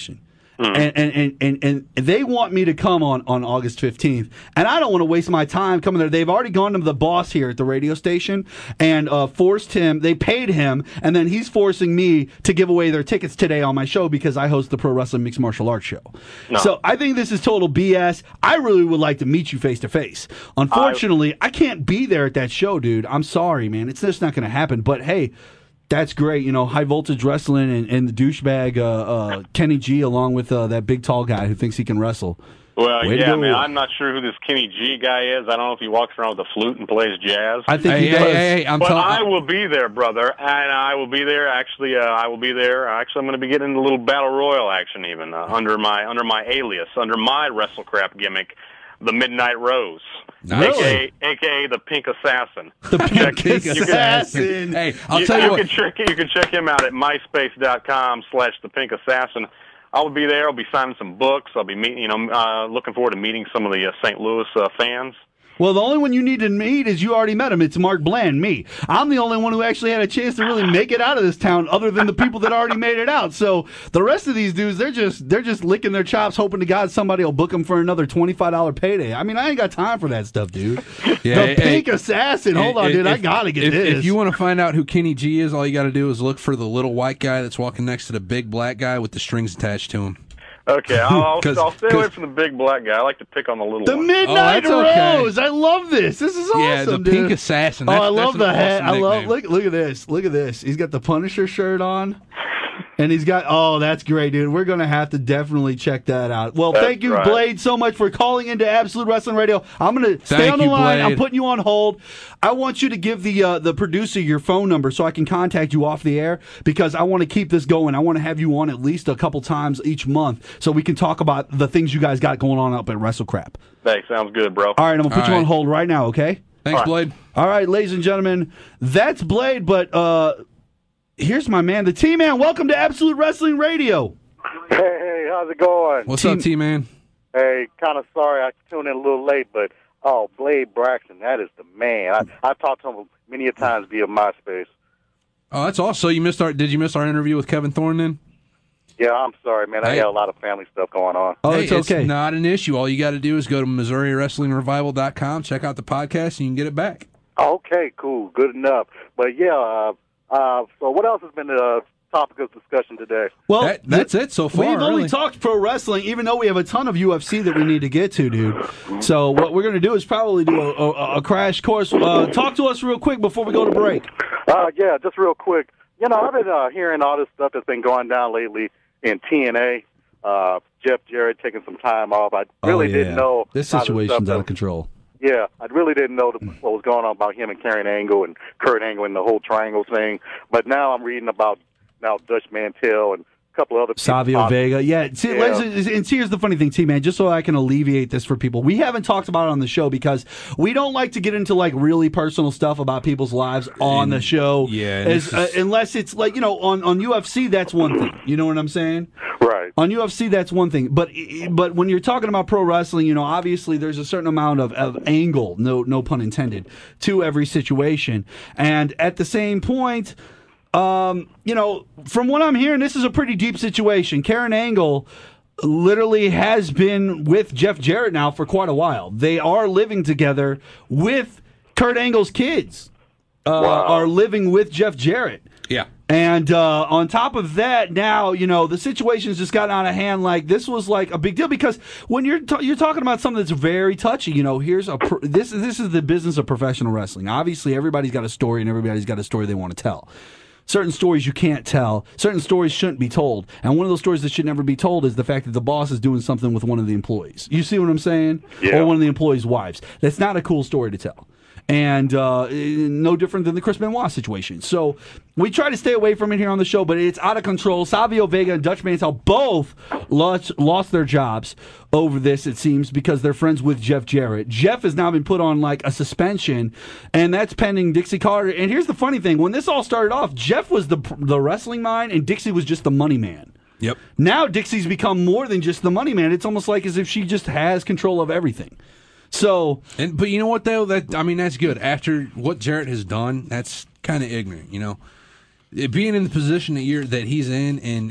Mm. And, and, and, and they want me to come on, on August fifteenth. And I don't want to waste my time coming there. They've already gone to the boss here at the radio station and uh, forced him. They paid him, and then he's forcing me to give away their tickets today on my show because I host the Pro Wrestling Mixed Martial Arts show. No. So I think this is total B S. I really would like to meet you face to face. Unfortunately, I, I can't be there at that show, dude. I'm sorry, man. It's just not going to happen. But hey, that's great, you know, High Voltage Wrestling and, and the douchebag uh, uh, Kenny G, along with uh, that big tall guy who thinks he can wrestle. Well, Way yeah, man, I'm not sure who this Kenny G guy is. I don't know if he walks around with a flute and plays jazz. I think hey, he does. Hey, hey, I'm but tell- I will be there, brother, and I will be there. Actually, uh, I will be there. Actually, I'm going to be getting a little battle royal action, even uh, under my under my alias, under my WrestleCrap gimmick, the Midnight Rose. Nice. A K A, A K A the Pink Assassin. The Pink Check- you can- Assassin. Hey, I'll you, tell you, you what. Can check, you can check him out at myspace.com slash the Pink Assassin. I'll be there. I'll be signing some books. I'll be meeting, you know, uh, looking forward to meeting some of the uh, Saint Louis uh, fans. Well, the only one you need to meet is you already met him. It's Mark Bland, me. I'm the only one who actually had a chance to really make it out of this town, other than the people that already made it out. So the rest of these dudes, they're just they're just licking their chops, hoping to God somebody will book them for another twenty-five dollars payday. I mean, I ain't got time for that stuff, dude. Yeah, the hey, Pink hey, Assassin. Hold on, if, dude. I if- gotta get if, this. If you want to find out who Kenny G is, all you got to do is look for the little white guy that's walking next to the big black guy with the strings attached to him. Okay, I'll, I'll, 'Cause- I'll stay away 'cause- from the big black guy. I like to pick on the little The one. Midnight Oh, that's okay. Rose. I love this. This is awesome, Yeah, the dude. Pink Assassin. Oh, That's- I love that's the an hat. awesome I love nickname. look look at this. Look at this. He's got the Punisher shirt on. And he's got, oh, that's great, dude. We're going to have to definitely check that out. Well, That's thank you, right. Blade, so much for calling into Absolute Wrestling Radio. I'm going to stay Thank on the you, line. Blade. I'm putting you on hold. I want you to give the uh, the producer your phone number so I can contact you off the air because I want to keep this going. I want to have you on at least a couple times each month so we can talk about the things you guys got going on up at WrestleCrap. Thanks, sounds good, bro. All right, I'm going to put All you on right. hold right now, okay? Thanks, All right. Blade. All right, ladies and gentlemen, that's Blade, but uh, here's my man, the T-Man. Welcome to Absolute Wrestling Radio. Hey, hey, how's it going? What's Team- up, T-Man? Hey, kind of sorry I tuned in a little late, but oh, Blade Braxton, that is the man. I I talked to him many a times via MySpace. Oh, that's awesome. So you missed our? Did you miss our interview with Kevin Thorne then? Yeah, I'm sorry, man. I Hey. had a lot of family stuff going on. Oh, Hey, it's okay. not an issue. All you got to do is go to Missouri Wrestling Revival dot com, check out the podcast, and you can get it back. Okay, cool, good enough. But yeah, uh, uh, so what else has been the topic of discussion today? Well, That- that's it so far, We've only really. talked pro wrestling, even though we have a ton of U F C that we need to get to, dude. So what we're going to do is probably do a, a, a crash course. Uh, talk to us real quick before we go to break. Uh, yeah, just real quick. You know, I've been uh, hearing all this stuff that's been going down lately in T N A. Uh, Jeff Jarrett taking some time off. I really Oh, yeah. didn't know This how the situation's stuff out of control. Yeah, I really didn't know the, what was going on about him and Karen Angle and Kurt Angle and the whole triangle thing. But now I'm reading about now Dutch Mantel and a couple of other people. Savio Vega. Yeah. See, Yeah. ladies, and here's the funny thing, T-Man, just so I can alleviate this for people. We haven't talked about it on the show because we don't like to get into like really personal stuff about people's lives on the show. yeah, As, this uh, is- unless it's like, you know, on, on U F C, that's one thing. You know what I'm saying? Right. On U F C, that's one thing, but but when you're talking about pro wrestling, you know, obviously there's a certain amount of, of angle, no no pun intended, to every situation, and at the same point, um, you know, from what I'm hearing, this is a pretty deep situation. Karen Angle literally has been with Jeff Jarrett now for quite a while. They are living together with Kurt Angle's kids. Uh, Wow. Are living with Jeff Jarrett. Yeah. And uh, on top of that, now you know the situation's just gotten out of hand. Like this was like a big deal because when you're ta- you're talking about something that's very touchy. You know, here's a pro- this this is the business of professional wrestling. Obviously, everybody's got a story and everybody's got a story they want to tell. Certain stories you can't tell. Certain stories shouldn't be told. And one of those stories that should never be told is the fact that the boss is doing something with one of the employees. You see what I'm saying? Yeah. Or one of the employees' wives. That's not a cool story to tell. And uh, no different than the Chris Benoit situation. So we try to stay away from it here on the show, but it's out of control. Savio Vega and Dutch Mantel both lost, lost their jobs over this, it seems, because they're friends with Jeff Jarrett. Jeff has now been put on like a suspension, and that's pending Dixie Carter. And here's the funny thing. When this all started off, Jeff was the, the wrestling mind, and Dixie was just the money man. Yep. Now Dixie's become more than just the money man. It's almost like as if she just has control of everything. So, And but you know what though? That I mean, that's good. After what Jarrett has done, that's kind of ignorant. You know, It- being in the position that you're that he's in, and and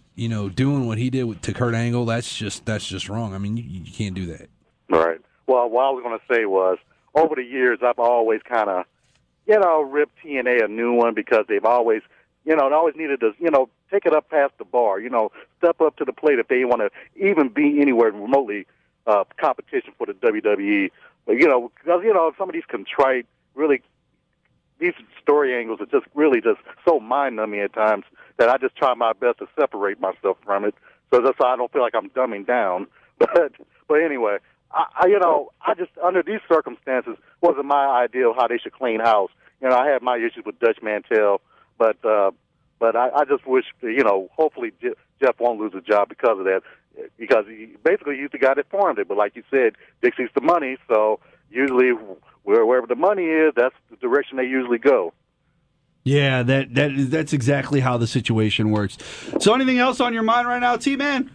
you know, doing what he did with, to Kurt Angle, that's just that's just wrong. I mean, you, you can't do that. Right. Well, what I was going to say was, over the years, I've always kind of, you know, ripped T N A a new one because they've always, you know, they always needed to, you know, take it up past the bar, you know, step up to the plate if they want to even be anywhere remotely uh, competition for the W W E. But, you know, because, you know, some of these contrite, really, these story angles are just really just so mind-numbing at times that I just try my best to separate myself from it. So that's why I don't feel like I'm dumbing down. But, but anyway, I, I, you know, I just, under these circumstances, wasn't my idea of how they should clean house. You know, I had my issues with Dutch Mantel, but uh, but I, I just wish, you know, hopefully Je- Jeff won't lose a job because of that, because he basically he's the guy that formed it. But like you said, Dixie's the money, so usually where, wherever the money is, that's the direction they usually go. Yeah, that that is, that's exactly how the situation works. So anything else on your mind right now, T-Man?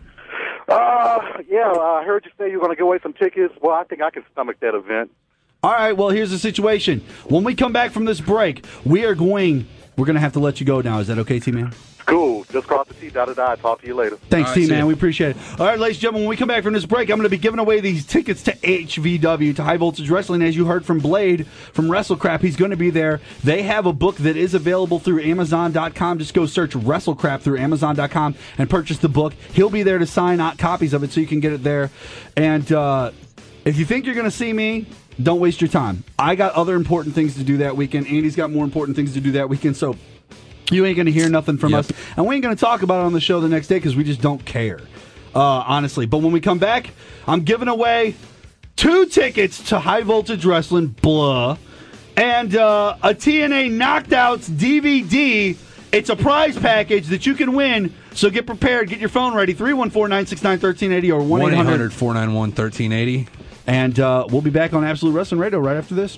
Uh, yeah, I heard you say you were going to give away some tickets. Well, I think I can stomach that event. All right, well, here's the situation. When we come back from this break, we are going, we're going to have to let you go now. Is that okay, T-Man? Cool. Just cross the T, dot, dot, dot. Talk to you later. Thanks, All right, T-Man. We appreciate it. All right, ladies and gentlemen, when we come back from this break, I'm going to be giving away these tickets to H V W, to High Voltage Wrestling. As you heard from Blade from WrestleCrap, he's going to be there. They have a book that is available through Amazon dot com. Just go search WrestleCrap through Amazon dot com and purchase the book. He'll be there to sign out copies of it so you can get it there. And uh, if you think you're going to see me, don't waste your time. I got other important things to do that weekend. Andy's got more important things to do that weekend. So you ain't going to hear nothing from Yep. us. And we ain't going to talk about it on the show the next day because we just don't care, uh, honestly. But when we come back, I'm giving away two tickets to High Voltage Wrestling, blah, and uh, a T N A Knockouts D V D. It's a prize package that you can win. So get prepared. Get your phone ready. three one four, nine six nine, one three eight zero or one eight hundred, four nine one, one three eight zero. And uh, we'll be back on Absolute Wrestling Radio right after this.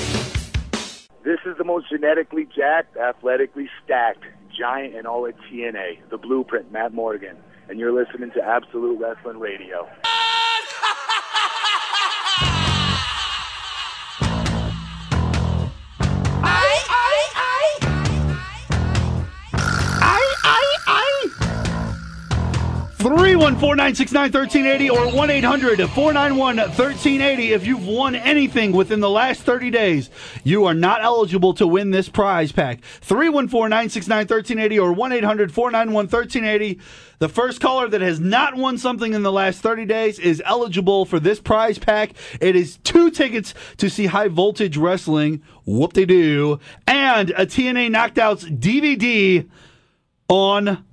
This is the most genetically jacked, athletically stacked, giant in all of T N A, the Blueprint, Matt Morgan. And you're listening to Absolute Wrestling Radio. three one four, nine six nine, one three eight zero or one eight hundred, four nine one, one three eight zero. If you've won anything within the last thirty days, you are not eligible to win this prize pack. three one four, nine six nine, one three eight zero or one eight hundred, four nine one, one three eight zero. The first caller that has not won something in the last thirty days is eligible for this prize pack. It is two tickets to see High Voltage Wrestling, whoop-de-doo, and a T N A Knockouts D V D on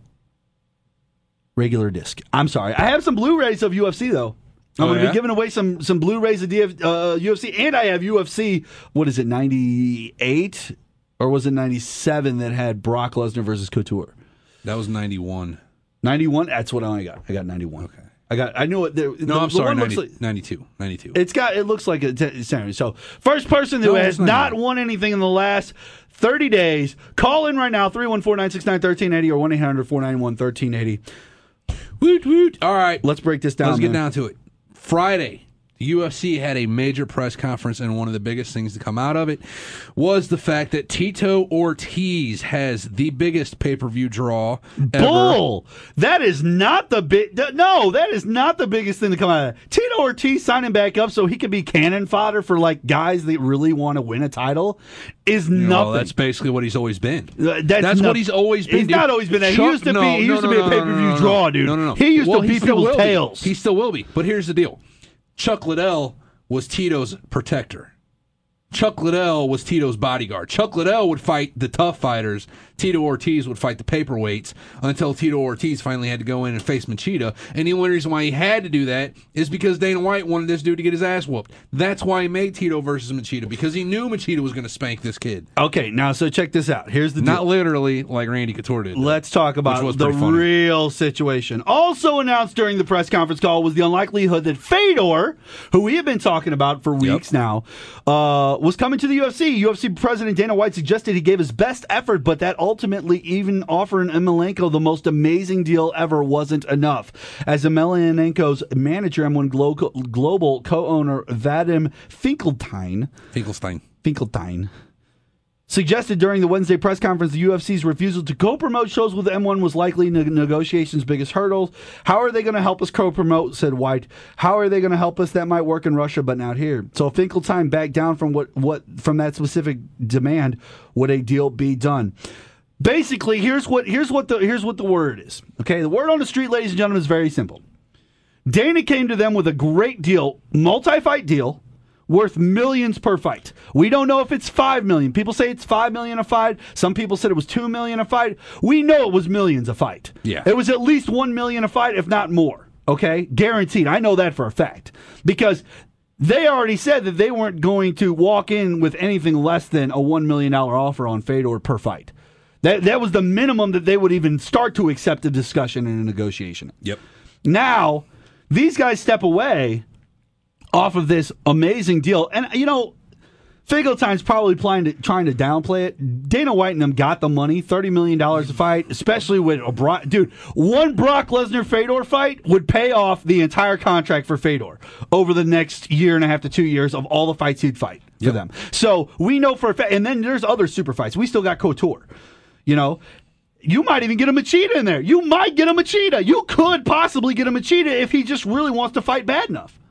regular disc. I'm sorry. I have some Blu-rays of U F C, though. I'm Oh, going to yeah? be giving away some some Blu-rays of D F, uh, U F C, and I have U F C, what is it, ninety-eight? Or was it ninety-seven that had Brock Lesnar versus Couture? That was ninety-one. ninety-one? That's what I only got. I got ninety-one. Okay. I got. I knew it. The, No, the, I'm the sorry, one looks ninety, like- ninety-two. ninety-two. It's got. It looks like a t- Saturday. So first person who No, has it's not not that. won anything in the last thirty days, call in right now. three one four, nine six nine, one three eight zero or one eight hundred, four nine one, one three eight zero. Woot, woot. All right. Let's break this down. Let's get man. down to it. Friday, the U F C had a major press conference, and one of the biggest things to come out of it was the fact that Tito Ortiz has the biggest pay-per-view draw ever. Bull! That is not the big. No, that is not the biggest thing to come out of that. Tito Ortiz signing back up so he could be cannon fodder for like guys that really want to win a title is You know, nothing. that's basically what he's always been. Uh, That's, nothing. what he's always been. He's dude. not always been that. He Chuck- used to no, be. He no, used no, to be no, a pay per no, view no, no, draw, dude. No, no, no. He used well, to he beat still people's will be. tails. He still will be. But here's the deal: Chuck Liddell was Tito's protector. Chuck Liddell was Tito's bodyguard. Chuck Liddell would fight the tough fighters. Tito Ortiz would fight the paperweights until Tito Ortiz finally had to go in and face Machida. And the only reason why he had to do that is because Dana White wanted this dude to get his ass whooped. That's why he made Tito versus Machida, because he knew Machida was going to spank this kid. Okay, now so check this out. Here's the deal. Not literally like Randy Couture did. Let's talk Which about was the pretty funny. real situation. Also announced during the press conference call was the unlikelihood that Fedor, who we have been talking about for weeks now, uh, was coming to the U F C. U F C President Dana White suggested he gave his best effort, but that ultimately even offering Emelianenko the most amazing deal ever wasn't enough. As Emelianenko's manager, M one Glo- Global co-owner Vadim Finkelstein, Finkelstein. Finkelstein suggested during the Wednesday press conference the U F C's refusal to co-promote shows with M one was likely ne- negotiations' biggest hurdle. How are they going to help us co-promote, said White. How are they going to help us? That might work in Russia, but not here. So if Finkelstein backed down from what, what from that specific demand, would a deal be done? Basically, here's what here's what the here's what the word is. Okay, the word on the street, ladies and gentlemen, is very simple. Dana came to them with a great deal, multi-fight deal, worth millions per fight. We don't know if it's five million. People say it's five million a fight. Some people said it was two million a fight. We know it was millions a fight. Yeah. It was at least one million a fight, if not more. Okay? Guaranteed. I know that for a fact. Because they already said that they weren't going to walk in with anything less than a one million dollars offer on Fedor per fight. That that was the minimum that they would even start to accept a discussion and a negotiation. Yep. Now, these guys step away off of this amazing deal. And, you know, Finkelstein's probably trying to, trying to downplay it. Dana White and them got the money, thirty million dollars a fight, especially with a Brock. Dude, one Brock Lesnar-Fedor fight would pay off the entire contract for Fedor over the next year and a half to two years of all the fights he'd fight for Yep. them. So we know for a fact. And then there's other super fights. We still got Couture. You know, you might even get a Machida in there. You might get a Machida. You could possibly get a Machida if he just really wants to fight bad enough.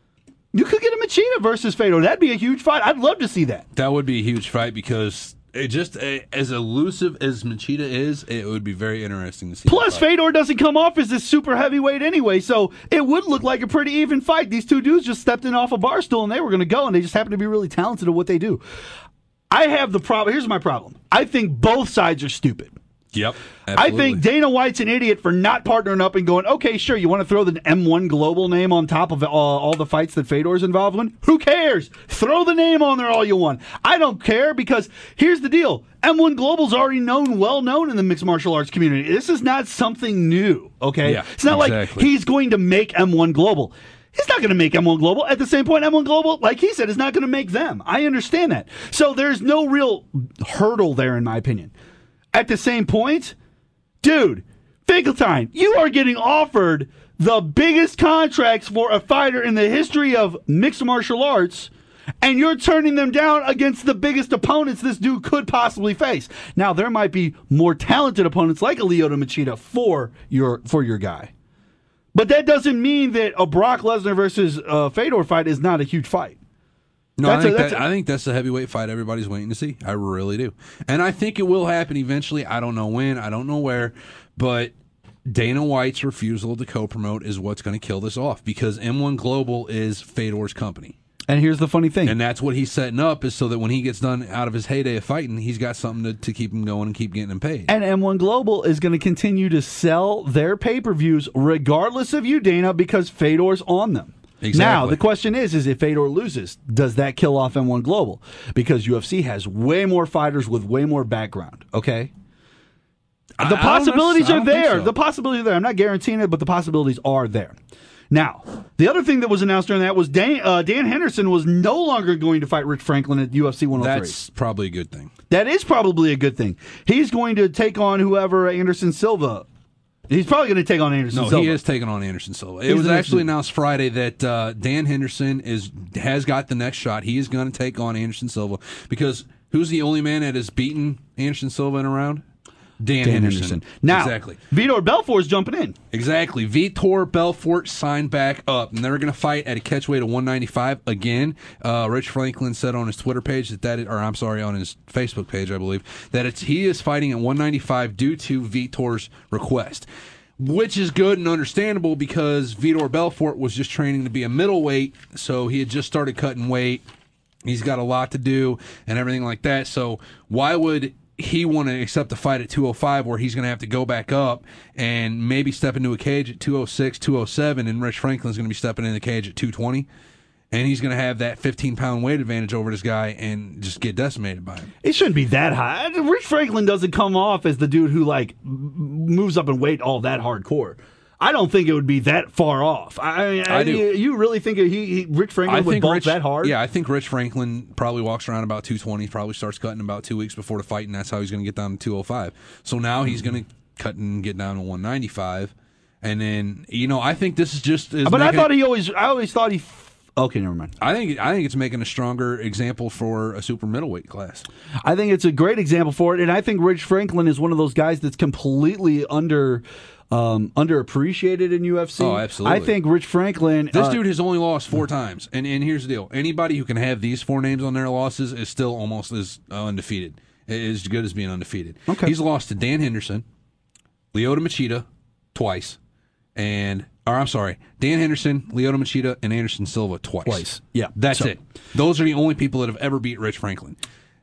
You could get a Machida versus Fedor. That'd be a huge fight. I'd love to see that. That would be a huge fight because it just uh, as elusive as Machida is, it would be very interesting to see. Plus, Fedor doesn't come off as this super heavyweight anyway, so it would look like a pretty even fight. These two dudes just stepped in off a bar stool and they were going to go, and they just happen to be really talented at what they do. I have the problem. Here's my problem. I think both sides are stupid. Yep. Absolutely. I think Dana White's an idiot for not partnering up and going, okay, sure, you want to throw the M one Global name on top of uh, all the fights that Fedor's involved in? Who cares? Throw the name on there all you want. I don't care because here's the deal. M one Global's already known, well known in the mixed martial arts community. This is not something new, okay? Yeah, it's not exactly. like he's going to make M one Global. He's not going to make M one Global. At the same point, M one Global, like he said, is not going to make them. I understand that. So there's no real hurdle there, in my opinion. At the same point, dude, Finkelstein, you are getting offered the biggest contracts for a fighter in the history of mixed martial arts, and you're turning them down against the biggest opponents this dude could possibly face. Now, there might be more talented opponents like a Lyoto Machida for your for your guy. But that doesn't mean that a Brock Lesnar versus uh, Fedor fight is not a huge fight. No, That's I think, a- that's that, a- I think that's the heavyweight fight everybody's waiting to see. I really do. And I think it will happen eventually. I don't know when. I don't know where. But Dana White's refusal to co-promote is what's going to kill this off because M one Global is Fedor's company. And here's the funny thing. And that's what he's setting up is so that when he gets done out of his heyday of fighting, he's got something to, to keep him going and keep getting him paid. And M one Global is going to continue to sell their pay-per-views regardless of you, Dana, because Fedor's on them. Exactly. Now, the question is, is if Fedor loses, does that kill off M one Global? Because U F C has way more fighters with way more background, okay? I- The I don't possibilities know- I are don't think there. so. The possibilities are there. I'm not guaranteeing it, but the possibilities are there. Now, the other thing that was announced during that was Dan, uh, Dan Henderson was no longer going to fight Rich Franklin at U F C one oh three. That's probably a good thing. That is probably a good thing. He's going to take on whoever Anderson Silva. He's probably going to take on Anderson No, Silva. he is taking on Anderson Silva. It He's was the next actually dude. announced Friday that uh, Dan Henderson is has got the next shot. He is going to take on Anderson Silva because who's the only man that has beaten Anderson Silva in a round? Dan, Dan Henderson. Henderson. Now, exactly. Vitor Belfort's jumping in. Exactly. Vitor Belfort signed back up, and they're going to fight at a catchweight of one ninety-five again. Uh, Rich Franklin said on his Twitter page that that, or I'm sorry, on his Facebook page, I believe, that it's he is fighting at one ninety-five due to Vitor's request, which is good and understandable because Vitor Belfort was just training to be a middleweight, so he had just started cutting weight. He's got a lot to do and everything like that. So why would he want to accept a fight at two oh five where he's going to have to go back up and maybe step into a cage at two oh six, two oh seven, and Rich Franklin's going to be stepping in the cage at two twenty, and he's going to have that fifteen-pound weight advantage over this guy and just get decimated by him. It shouldn't be that high. Rich Franklin doesn't come off as the dude who like m- moves up in weight all that hardcore. I don't think it would be that far off. I, mean, I do. You really think he, he Rich Franklin I would think bulk Rich, that hard? Yeah, I think Rich Franklin probably walks around about two twenty, probably starts cutting about two weeks before the fight, and that's how he's going to get down to two oh five. So now he's going to cut and get down to one ninety-five. And then, you know, I think this is just... Is But I making thought it, he always, I always thought he, Okay, never mind. I think I think it's making a stronger example for a super middleweight class. I think it's a great example for it, and I think Rich Franklin is one of those guys that's completely under um, underappreciated in U F C. Oh, absolutely. I think Rich Franklin. This uh, dude has only lost four times, and and here's the deal: anybody who can have these four names on their losses is still almost as uh, undefeated, as good as being undefeated. Okay. He's lost to Dan Henderson, Lyoto Machida, twice, and. Or I'm sorry, Dan Henderson, Lyoto Machida, and Anderson Silva twice. Twice, yeah. That's So- it. Those are the only people that have ever beat Rich Franklin.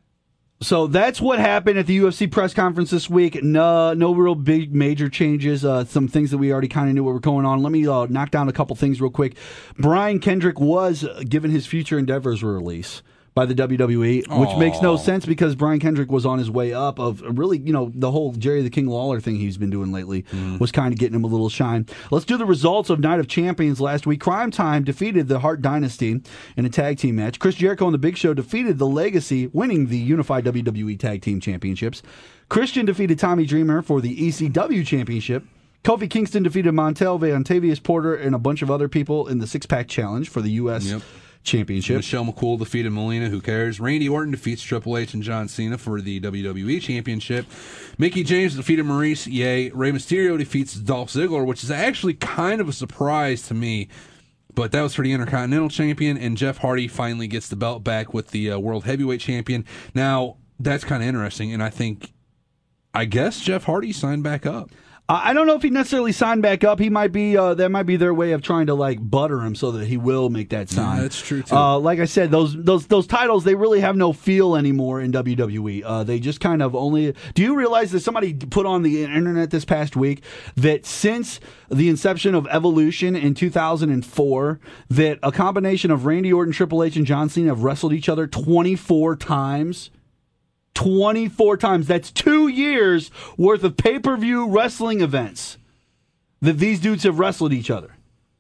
So that's what happened at the U F C press conference this week. No, no real big major changes. Uh, some things that we already kind of knew what were going on. Let me uh, knock down a couple things real quick. Brian Kendrick was given his future endeavors release by the W W E, which makes no Aw. sense because Brian Kendrick was on his way up of really, you know, the whole Jerry the King Lawler thing he's been doing lately was kind of getting him a little shine. Let's do the results of Night of Champions last week. Crime Time defeated the Hart Dynasty in a tag team match. Chris Jericho and the Big Show defeated the Legacy, winning the Unified W W E Tag Team Championships. Christian defeated Tommy Dreamer for the E C W Championship. Kofi Kingston defeated Montel Vantavius Porter and a bunch of other people in the Six Pack Challenge for the U S Yep. Championship. Michelle McCool defeated Melina. Who cares? Randy Orton defeats Triple H and John Cena for the W W E Championship. Mickey James defeated Maurice. Yay. Rey Mysterio defeats Dolph Ziggler, which is actually kind of a surprise to me. But that was for the Intercontinental Champion, and Jeff Hardy finally gets the belt back with the uh, World Heavyweight Champion. Now, that's kind of interesting, and I think, I guess Jeff Hardy signed back up. I don't know if he necessarily signed back up. He might be. Uh, that might be their way of trying to like butter him so that he will make that sign. Yeah, that's true too. Uh, like I said, those those those titles they really have no feel anymore in W W E. Uh, they just kind of only. Do you realize that somebody put on the internet this past week that since the inception of Evolution in two thousand four, that a combination of Randy Orton, Triple H, and John Cena have wrestled each other twenty-four times. twenty-four times. That's two years worth of pay-per-view wrestling events that these dudes have wrestled each other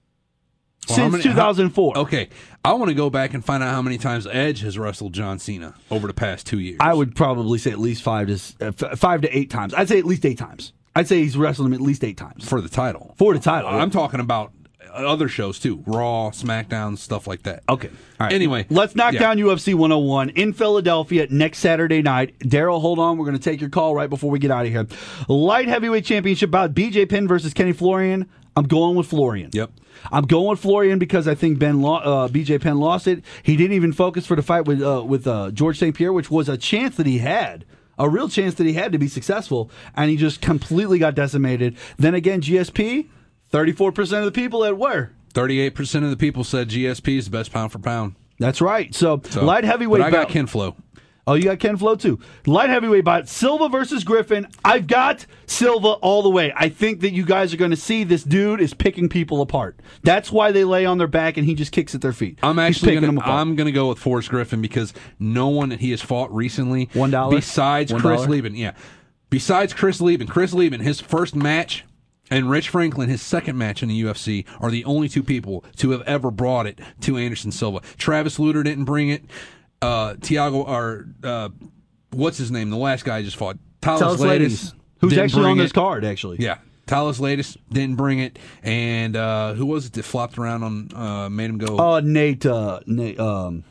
Well, how since many- two thousand four. how- okay, I want to go back and find out how many times Edge has wrestled John Cena over the past two years. I would probably say at least five to s- uh, f- five to eight times. I'd say at least eight times. I'd say he's wrestled him at least eight times for the title. for the title. I'm talking about other shows too, Raw, SmackDown, stuff like that. Okay. All right. Anyway, let's knock yeah. down U F C one oh one in Philadelphia next Saturday night. Daryl, hold on. We're going to take your call right before we get out of here. Light heavyweight championship bout: B J Penn versus Kenny Florian. I'm going with Florian. Yep. I'm going with Florian because I think Ben lo- uh, B J Penn lost it. He didn't even focus for the fight with uh, with uh, George Saint Pierre, which was a chance that he had. A real chance that he had to be successful, and he just completely got decimated. Then again, G S P, thirty-four percent of the people at where? thirty-eight percent of the people said G S P is the best pound for pound. That's right. So, So, light heavyweight But I got bout- Ken Flo. Oh, you got Ken Flo too. Light heavyweight bout: Silva versus Griffin. I've got Silva all the way. I think that you guys are going to see this dude is picking people apart. That's why they lay on their back and he just kicks at their feet. I'm He's actually picking them gonna, apart. I'm going to go with Forrest Griffin because no one that he has fought recently, One dollar? besides One Chris dollar? Lieben, yeah, besides Chris Lieben, Chris Lieben, his first match, and Rich Franklin, his second match in the U F C, are the only two people to have ever brought it to Anderson Silva. Travis Luter didn't bring it. Uh, Tiago, or uh, what's his name? The last guy I just fought, Talos Talos Ladies, who's didn't actually bring on this it. card, actually. Yeah. Talos Latest didn't bring it, and uh, who was it that flopped around on, uh, made him go? Uh, Nate, uh, Nate, um,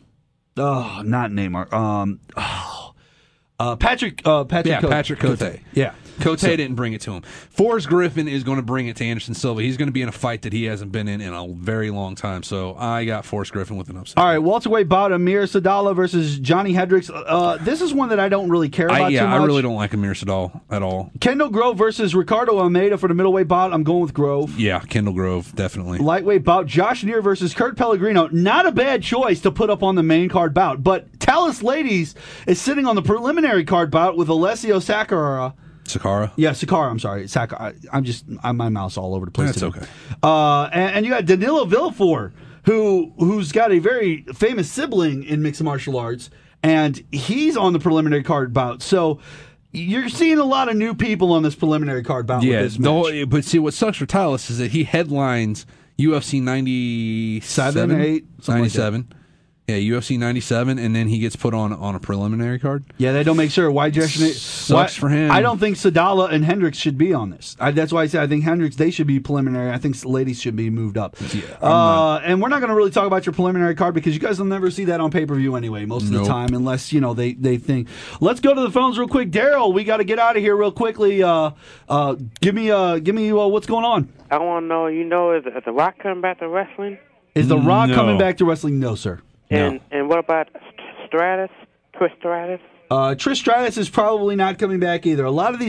oh, not Neymar. Um, oh, uh, Patrick, uh, Patrick, yeah, Cote. Patrick Cote. Yeah. Cote So- didn't bring it to him. Forrest Griffin is going to bring it to Anderson Silva. He's going to be in a fight that he hasn't been in in a very long time. So I got Forrest Griffin with an upset. All right, welterweight bout: Amir Sadala versus Johnny Hendricks. Uh, this is one that I don't really care about I, yeah, too much. I really don't like Amir Sadal at all. Kendall Grove versus Ricardo Almeida for the middleweight bout. I'm going with Grove. Yeah, Kendall Grove, definitely. Lightweight bout: Josh Neer versus Kurt Pellegrino. Not a bad choice to put up on the main card bout, but Talos Ladies is sitting on the preliminary card bout with Alessio Sakara. Sakara? Yeah, Sakara. I'm sorry, Sakara. I, I'm just I'm my mouse all over the place. That's today. okay. Uh, and, and you got Danilo Villafort, who who's got a very famous sibling in mixed martial arts, and he's on the preliminary card bout. So you're seeing a lot of new people on this preliminary card bout. Yeah, with this the match. whole- but see, what sucks for Talos is that he headlines U F C ninety-seven, Seven, eight, something like that. ninety-seven. Yeah, U F C ninety-seven, and then he gets put on on a preliminary card. Yeah, they don't make sure. Why Jason? Sucks for him. I don't think Sadala and Hendricks should be on this. I, that's why I say I think Hendricks, they should be preliminary. I think ladies should be moved up. Yeah, uh, and we're not going to really talk about your preliminary card because you guys will never see that on pay per view anyway. Most of Nope. the time, unless you know they they think. Let's go to the phones real quick, Daryl. We got to get out of here real quickly. Uh, uh, give me uh, give me uh, what's going on? I want to know, you know, is, is The Rock coming back to wrestling? Is The Rock No. coming back to wrestling? No, sir. And No. and what about Stratus? Twist Stratus? Uh, Trish Stratus is probably not coming back either. A lot of these